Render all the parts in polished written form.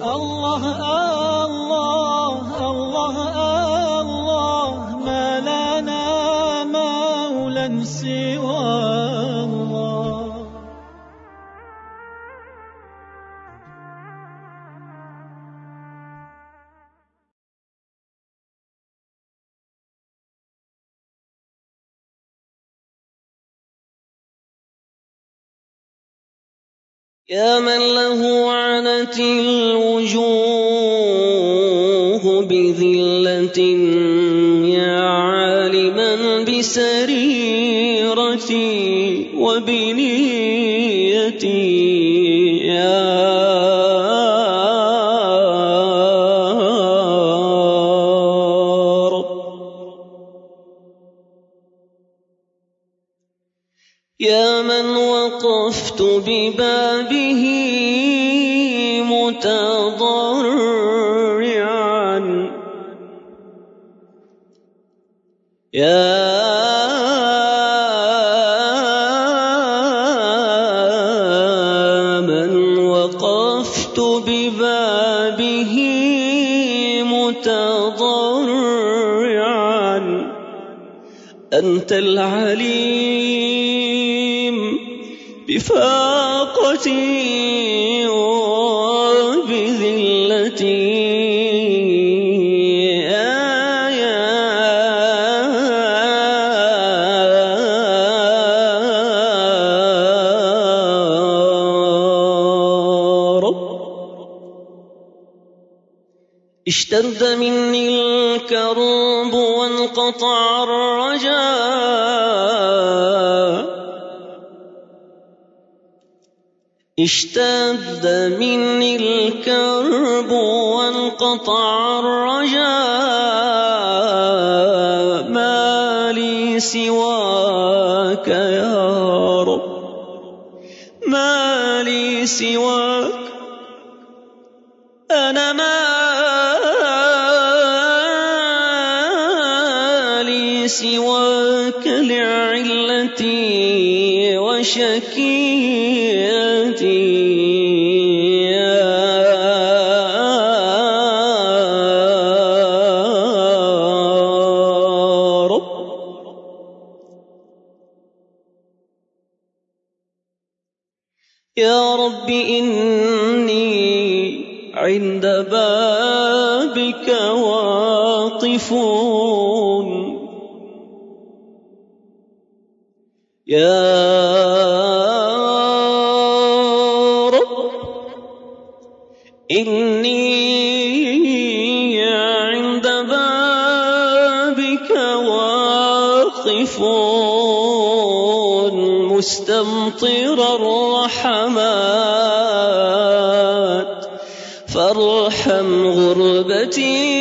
الله الله الله الله ما لنا مولى سوى الله. يا من له عنت الوجوه بذلة، يا عالما بسريرتي وبنيتي، يا رب. يا من وقفت ببابه متضرعا، يا من وقفت ببابه متضرعا، أنت العليم بفاقتي وبذلتي، يا رب. اشتد مني الكرب وانقطع الرجاء، اشتد مني الكرب وانقطع الرجاء، ما لي سواك يا رب، ما لي سواك، أنا ما لي سواك لعلتي وشكيتي، يا رب. يا رب إني عند بابك واقف، يا رب إني عند بابك واقف، مستمطر الرحمات، فارحم غربتي،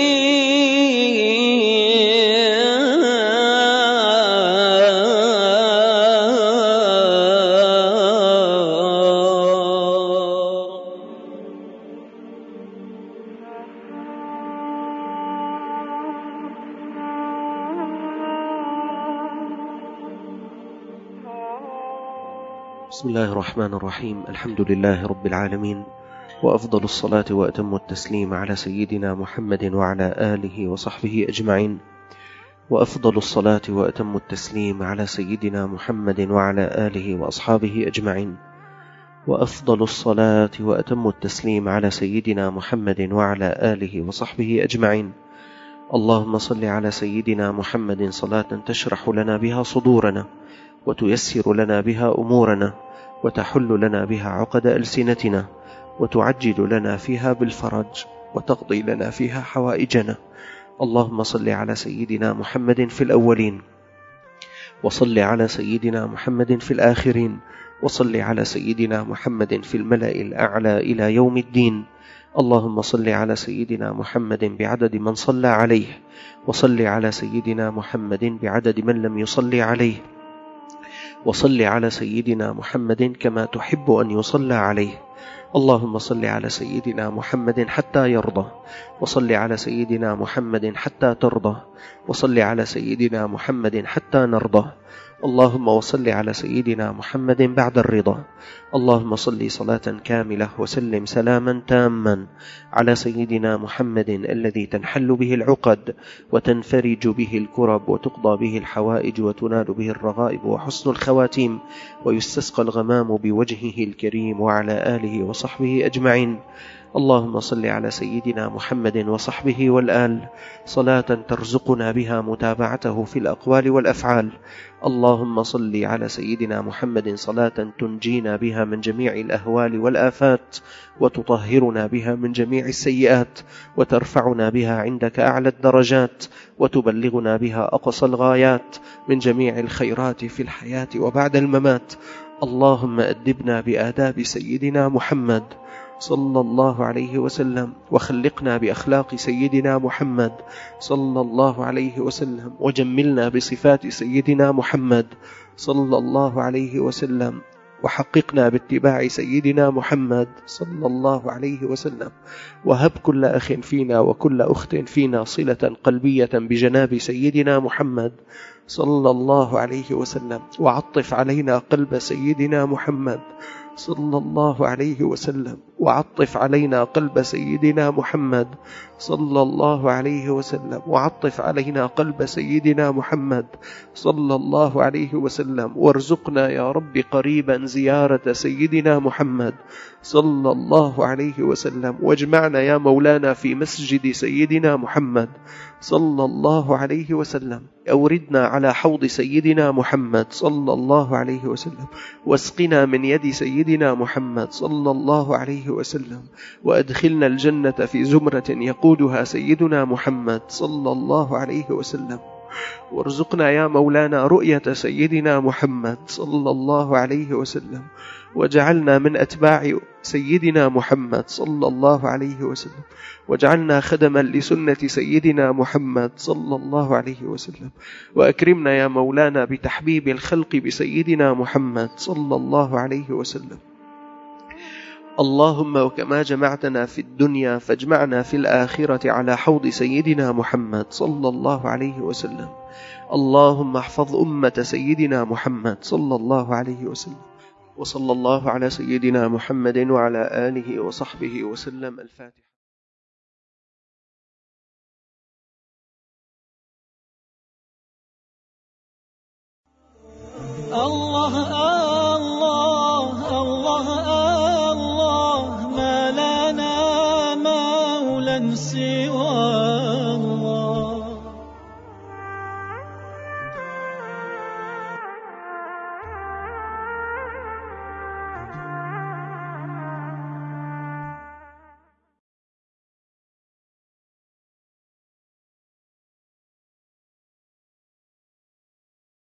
بسم الله الرحمن الرحيم. الحمد لله رب العالمين، وأفضل الصلاة وأتم التسليم على سيدنا محمد وعلى آله وصحبه أجمعين، وأفضل الصلاة وأتم التسليم على سيدنا محمد وعلى آله وأصحابه أجمعين، وأفضل الصلاة وأتم التسليم على سيدنا محمد وعلى آله وصحبه أجمعين. اللهم صل على سيدنا محمد صلاة تشرح لنا بها صدورنا، وتيسر لنا بها أمورنا، وتحل لنا بها عقد ألسنتنا، وتعجل لنا فيها بالفرج، وتقضي لنا فيها حوائجنا. اللهم صل على سيدنا محمد في الأولين، وصل على سيدنا محمد في الآخرين، وصل على سيدنا محمد في الملأ الأعلى إلى يوم الدين. اللهم صل على سيدنا محمد بعدد من صلى عليه، وصل على سيدنا محمد بعدد من لم يصلي عليه، وصل على سيدنا محمد كما تحب أن يصلى عليه. اللهم صل على سيدنا محمد حتى يرضى، وصل على سيدنا محمد حتى ترضى، وصل على سيدنا محمد حتى نرضى. اللهم وصل على سيدنا محمد بعد الرضا. اللهم صل صلاة كاملة وسلم سلاما تاما على سيدنا محمد الذي تنحل به العقد وتنفرج به الكرب وتقضى به الحوائج وتنال به الرغائب وحسن الخواتيم ويستسقى الغمام بوجهه الكريم وعلى آله وصحبه أجمعين. اللهم صل على سيدنا محمد وصحبه والآل صلاة ترزقنا بها متابعته في الأقوال والأفعال. اللهم صل على سيدنا محمد صلاة تنجينا بها من جميع الأهوال والآفات وتطهرنا بها من جميع السيئات وترفعنا بها عندك أعلى الدرجات وتبلغنا بها أقصى الغايات من جميع الخيرات في الحياة وبعد الممات. اللهم أدبنا بآداب سيدنا محمد صلى الله عليه وسلم وخلقنا بأخلاق سيدنا محمد صلى الله عليه وسلم وجملنا بصفات سيدنا محمد صلى الله عليه وسلم وحققنا باتباع سيدنا محمد صلى الله عليه وسلم. وهب كل أخ فينا وكل أخت فينا صلة قلبية بجناب سيدنا محمد صلى الله عليه وسلم، وعطف علينا قلب سيدنا محمد صلى الله عليه وسلم، وعطف علينا قلب سيدنا محمد صلى الله عليه وسلم، وعطف علينا قلب سيدنا محمد صلى الله عليه وسلم، وارزقنا يا رب قريبا زيارة سيدنا محمد صلى الله عليه وسلم، واجمعنا يا مولانا في مسجد سيدنا محمد صلى الله عليه وسلم، أوردنا على حوض سيدنا محمد صلى الله عليه وسلم، واسقنا من يد سيدنا محمد صلى الله عليه وسلم، وأدخلنا الجنة في زمرة يقودها سيدنا محمد صلى الله عليه وسلم، وارزقنا يا مولانا رؤية سيدنا محمد صلى الله عليه وسلم، وجعلنا من أتباع سيدنا محمد صلى الله عليه وسلم، وجعلنا خدما لسنة سيدنا محمد صلى الله عليه وسلم، وأكرمنا يا مولانا بتحبيب الخلق بسيدنا محمد صلى الله عليه وسلم. اللهم وكما جمعتنا في الدنيا فاجمعنا في الآخرة على حوض سيدنا محمد صلى الله عليه وسلم. اللهم احفظ أمة سيدنا محمد صلى الله عليه وسلم، وصلى الله على سيدنا محمد وعلى آله وصحبه وسلم. الفاتحة. الله الله الله الله ما لنا مولا سواه.